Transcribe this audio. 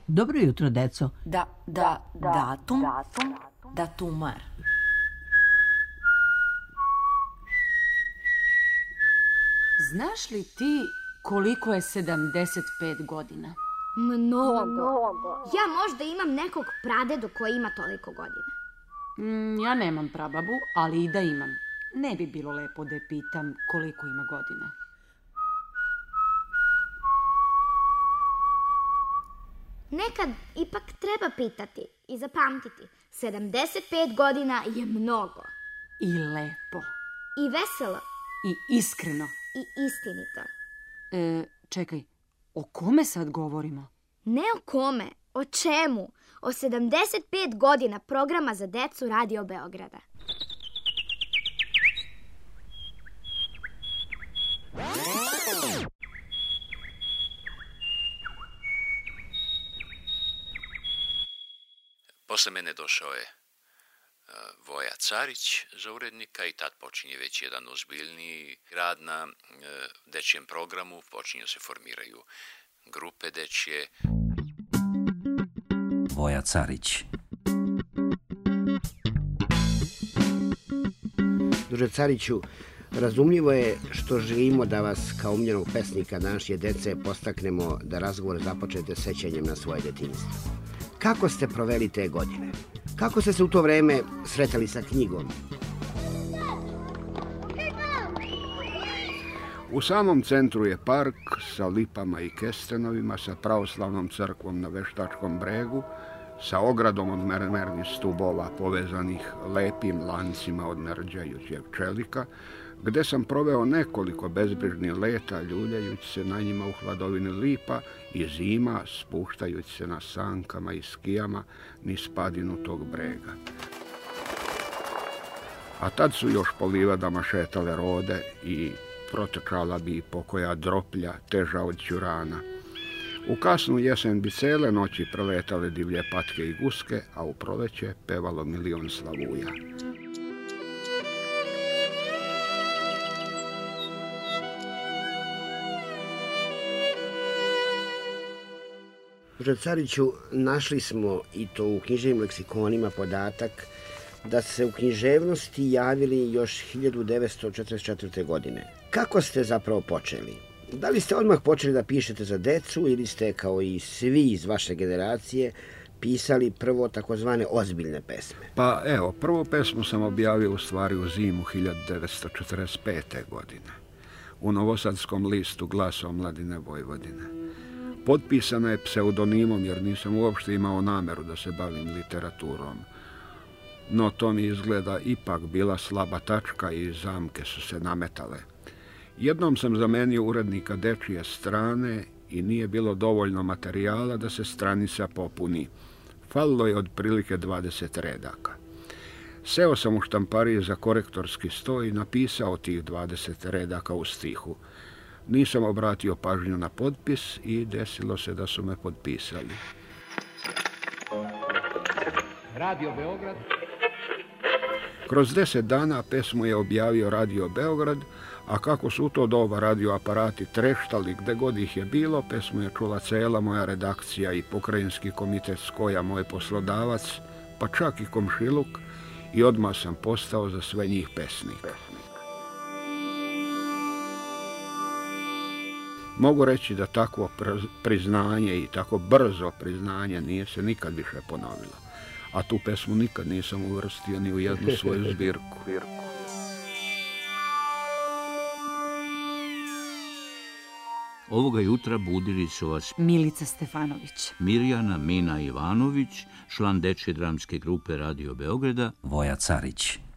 Dobro jutro, deco. Datumar. Znaš li ti koliko je 75 godina? Mnogo. Ja možda imam nekog pradedu koji ima toliko godina. Ja nemam prababu, ali i da imam. Ne bi bilo lepo da je pitam koliko ima godina. Nekad ipak treba pitati i zapamtiti. 75 godina je mnogo. I lepo. I veselo. I iskreno. I istinito. Čekaj, o kome sad govorimo? Ne o kome, o čemu? O 75 godina programa za decu Radio Beograda. Posle mene došao je Voja Carić za urednika i tad počinje već jedan ozbiljniji rad na dečjem programu, počinju se formiraju grupe dečje. Voja Carić. Druže Cariću, razumljivo je što želimo da vas kao umljenog pesnika današnje dece postaknemo da razgovor započnete sećanjem na svoje detinjstvo. Kako ste proveli te godine? Kako ste se u to vreme sretali sa knjigom? U samom centru je park sa lipama i kestenovima, sa pravoslavnom crkvom na Veštačkom bregu, sa ogradom od mermernih stubova povezanih lepim lancima od nerđajućeg čelika, gde sam proveo nekoliko bezbrižnih leta ljuljajući se na njima u hladovini lipa i zima spuštajući se na sankama i skijama niz padinu tog brega. A tad su još po livadama šetale rode i protečala bi pokoja droplja teža od ćurana. U kasnu jesen bi cele noći preletale divlje patke i guske, a u proleće pevalo milion slavuja. Druže Cariću, našli smo i to u književnim leksikonima podatak da se u književnosti javili još 1944. godine. Kako ste zapravo počeli? Da li ste odmah počeli da pišete za decu ili ste, kao i svi iz vaše generacije, pisali prvo takozvane ozbiljne pesme? Pa evo, prvu pesmu sam objavio u stvari u zimu 1945. godine u novosadskom listu Glas omladine Vojvodine. Potpisana je pseudonimom jer nisam uopšte imao nameru da se bavim literaturom. No to mi izgleda ipak bila slaba tačka i zamke su se nametale. Jednom sam zamenio urednika dečije strane i nije bilo dovoljno materijala da se stranica popuni. Falilo je otprilike 20 redaka. Seo sam u štampariji za korektorski sto i napisao tih 20 redaka u stihu. Nisam obratio pažnju na potpis i desilo se da su me potpisali. Radio Beograd. Kroz 10 dana pesmu je objavio Radio Beograd, a kako su u to doba radioaparati treštali gde god ih je bilo, pesmu je čula cela moja redakcija i pokrajinski komitet Skoja, moj poslodavac, pa čak i komšiluk, i odmah sam postao za sve njih pesnik. Mogu reći da takvo priznanje i tako brzo priznanje nije se nikad više ponovilo. A tu pesmu nikad nisam uvrstio ni u jednu svoju zbirku. Ovoga jutra budili su vas Milica Stefanović, Mirjana Mina Ivanović, član dečje dramske grupe Radio Beograda, Voja Carić.